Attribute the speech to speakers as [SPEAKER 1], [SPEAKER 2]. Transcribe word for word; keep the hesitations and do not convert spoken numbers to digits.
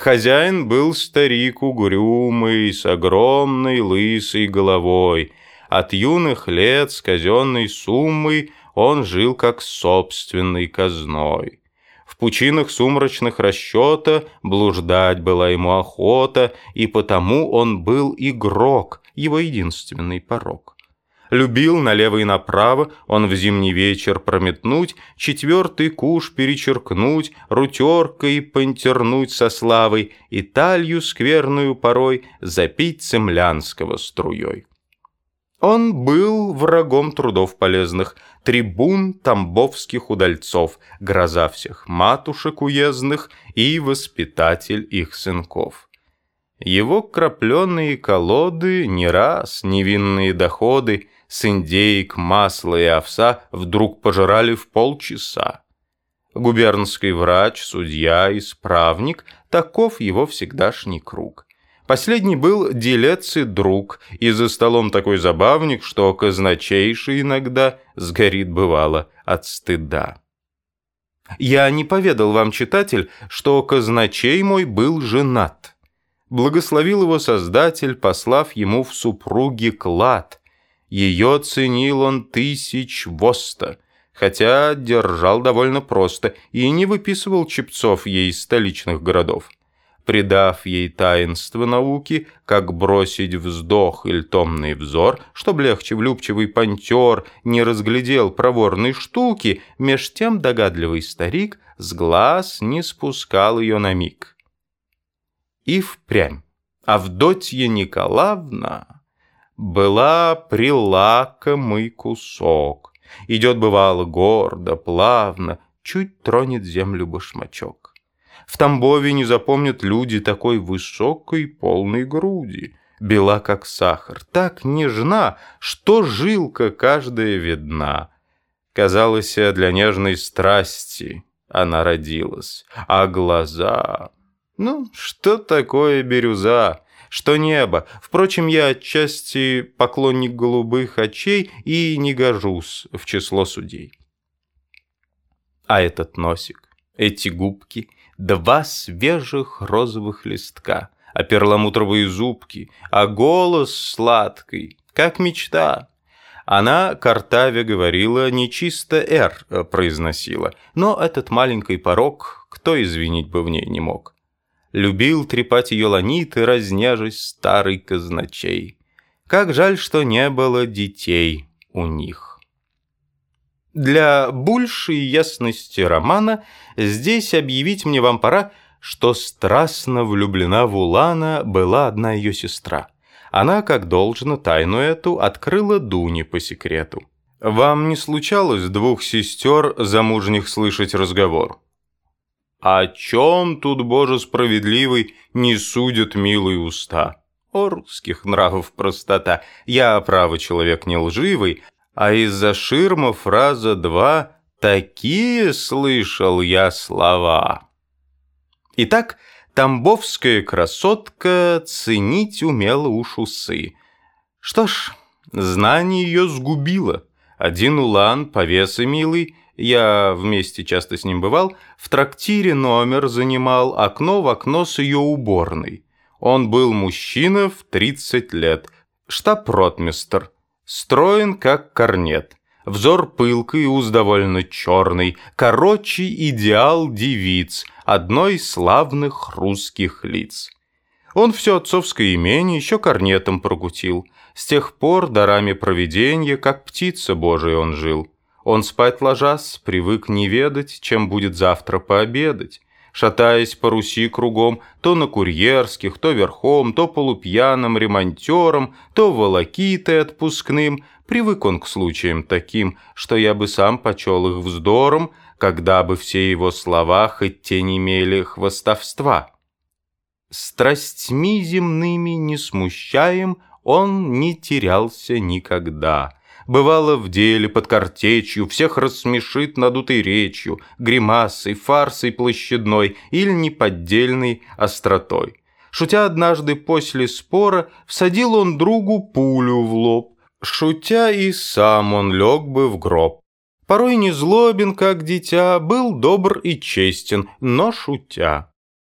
[SPEAKER 1] Хозяин был старик угрюмый, с огромной лысой головой. От юных лет с казенной суммой он жил как с собственной казной. В пучинах сумрачных расчета блуждать была ему охота, и потому он был игрок, его единственный порок. Любил налево и направо он в зимний вечер прометнуть, четвертый куш перечеркнуть, рутеркой понтернуть со славой и талью скверную порой запить цемлянского струей. Он был врагом трудов полезных, трибун тамбовских удальцов, гроза всех матушек уездных и воспитатель их сынков. Его крапленые колоды не раз невинные доходы с индеек, масла и овса вдруг пожирали в полчаса. Губернский врач, судья, исправник — таков его всегдашний круг. Последний был делец и друг, и за столом такой забавник, что казначейший иногда сгорит бывало от стыда. Я не поведал вам, читатель, что казначей мой был женат. Благословил его Создатель, послав ему в супруги клад. Ее ценил он тысяч воста, хотя держал довольно просто и не выписывал чепцов ей из столичных городов. Придав ей таинство науки, как бросить вздох или томный взор, чтоб легче влюбчивый понтер не разглядел проворной штуки, меж тем догадливый старик с глаз не спускал ее на миг. И впрямь Авдотья Николаевна была прилакомый кусок. Идет, бывало, гордо, плавно, чуть тронет землю башмачок. В Тамбове не запомнят люди такой высокой полной груди. Бела, как сахар, так нежна, что жилка каждая видна. Казалось, для нежной страсти она родилась, а глаза... Ну, что такое бирюза? Что небо? Впрочем, я отчасти поклонник голубых очей и не гожусь в число судей. А этот носик, эти губки, два свежих розовых листка, а перламутровые зубки, а голос сладкий, как мечта. Она, картавя, говорила, нечисто «р» произносила, но этот маленький порок кто извинить бы в ней не мог. Любил трепать ее ланиты, разняжись старый казначей. Как жаль, что не было детей у них. Для большей ясности романа здесь объявить мне вам пора, что страстно влюблена в Улана была одна ее сестра. Она, как должно, тайну эту открыла Дуне по секрету. Вам не случалось двух сестер замужних слышать разговор? О чем тут, Боже справедливый, не судят милые уста? О русских нравов простота, я, право, человек не лживый, а из-за ширма фраза два «такие слышал я слова». Итак, тамбовская красотка ценить умела уж усы. Что ж, знание ее сгубило. Один Улан, повеса милый, я вместе часто с ним бывал, в трактире номер занимал, окно в окно с ее уборной. Он был мужчина в тридцать лет, штаб-ротмистр, строен как корнет, взор пылкий, уз довольно черный, короче идеал девиц, одной из славных русских лиц. Он все отцовское имение еще корнетом прокутил, с тех пор дарами провиденья, как птица Божия он жил. Он спать ложась привык не ведать, чем будет завтра пообедать. Шатаясь по Руси кругом, то на курьерских, то верхом, то полупьяным ремонтером, то волокитой отпускным, привык он к случаям таким, что я бы сам почел их вздором, когда бы все его слова хоть тень имели хвастовства. Страстьми земными не смущаем, он не терялся никогда. Бывало в деле под картечью, всех рассмешит надутой речью, гримасой, фарсой площадной или неподдельной остротой. Шутя однажды после спора, всадил он другу пулю в лоб. Шутя и сам он лег бы в гроб. Порой не злобен, как дитя, был добр и честен, но шутя.